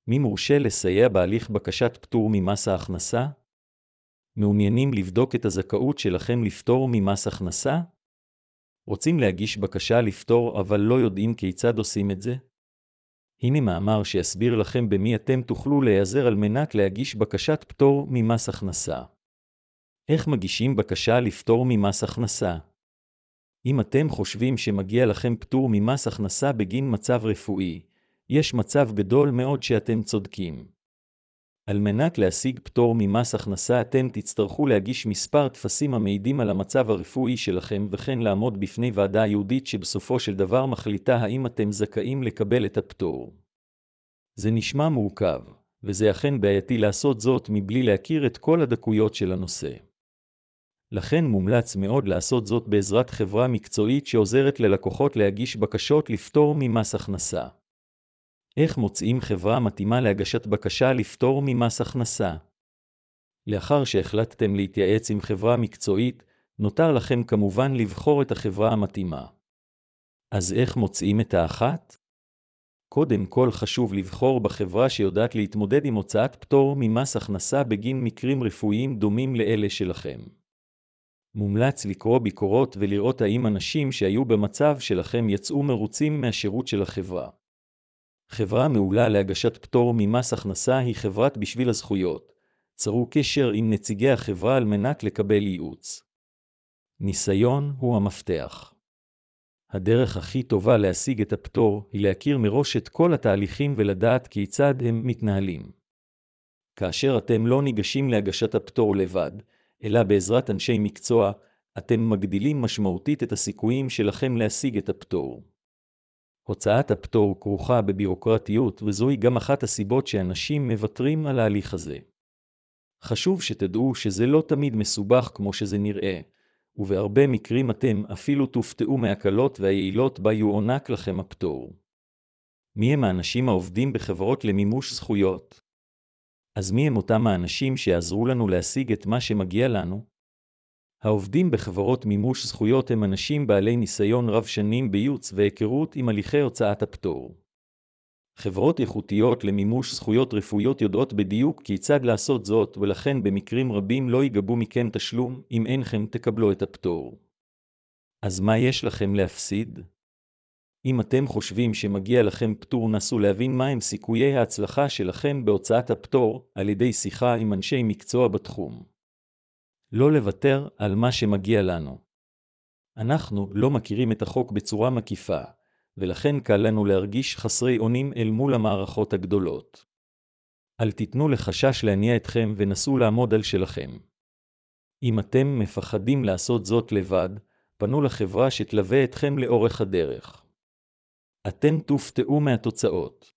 מי מורשה לסייע בהליך בקשת פטור ממס ההכנסה? מעוניינים לבדוק את הזכאות שלכם לפטור ממס הכנסה? רוצים להגיש בקשה לפטור אבל לא יודעים כיצד עושים את זה? הנה מאמר שיסביר לכם במי אתם תוכלו להיעזר על מנת להגיש בקשת פטור ממס הכנסה. איך מגישים בקשה לפטור ממס הכנסה? אם אתם חושבים שמגיע לכם פטור ממס הכנסה בגין מצב רפואי, יש מצב גדול מאוד שאתם צודקים. על מנת להשיג פטור ממס הכנסה אתם תצטרכו להגיש מספר טפסים המעידים על המצב הרפואי שלכם וכן לעמוד בפני ועדה ייעודית שבסופו של דבר מחליטה האם אתם זכאים לקבל את הפטור. זה נשמע מורכב, וזה אכן בעייתי לעשות זאת מבלי להכיר את כל הדקויות של הנושא. לכן מומלץ מאוד לעשות זאת בעזרת חברה מקצועית שעוזרת ללקוחות להגיש בקשות לפטור ממס הכנסה. איך מוצאים חברה מתאימה להגשת בקשה לפטור ממס הכנסה? לאחר שהחלטתם להתייעץ עם חברה מקצועית, נותר לכם כמובן לבחור את החברה המתאימה. אז איך מוצאים את האחת? קודם כל חשוב לבחור בחברה שיודעת להתמודד עם הוצאת פטור ממס הכנסה בגין מקרים רפואיים דומים לאלה שלכם. מומלץ לקרוא ביקורות ולראות האם אנשים שהיו במצב שלכם יצאו מרוצים מהשירות של החברה. חברה מעולה להגשת פטור ממס הכנסה היא חברת בשביל הזכויות. צרו קשר עם נציגי החברה על מנת לקבל ייעוץ. ניסיון הוא המפתח. הדרך הכי טובה להשיג את הפטור היא להכיר מראש את כל התהליכים ולדעת כיצד הם מתנהלים. כאשר אתם לא ניגשים להגשת הפטור לבד, אלא בעזרת אנשי מקצוע, אתם מגדילים משמעותית את הסיכויים שלכם להשיג את הפטור. הוצאת הפטור כרוכה בבירוקרטיות, וזוהי גם אחת הסיבות שאנשים מוותרים על ההליך הזה. חשוב שתדעו שזה לא תמיד מסובך כמו שזה נראה, ובהרבה מקרים אתם אפילו תופתעו מהקלות והיעילות בה יוענק לכם הפטור. מי הם האנשים העובדים בחברות למימוש זכויות? אז מי הם אותם האנשים שיעזרו לנו להשיג את מה שמגיע לנו? העובדים בחברות מימוש זכויות הם אנשים בעלי ניסיון רב שנים בייעוץ והיכרות עם הליכי הוצאת הפטור. חברות איכותיות למימוש זכויות רפואיות יודעות בדיוק כיצד לעשות זאת, ולכן במקרים רבים לא ייגבו מכם תשלום אם אינכם תקבלו את הפטור. אז מה יש לכם להפסיד? אם אתם חושבים שמגיע לכם פטור, נסו להבין מהם סיכויי ההצלחה שלכם בהוצאת הפטור על ידי שיחה עם אנשי מקצוע בתחום. לא לוותר על מה שמגיע לנו. אנחנו לא מכירים את החוק בצורה מקיפה, ולכן קל לנו להרגיש חסרי אונים אל מול המערכות הגדולות. אל תיתנו לחשש להניע אתכם ונסו לעמוד על שלכם. אם אתם מפחדים לעשות זאת לבד, פנו לחברה שתלווה אתכם לאורך הדרך. אתם תופתעו מהתוצאות.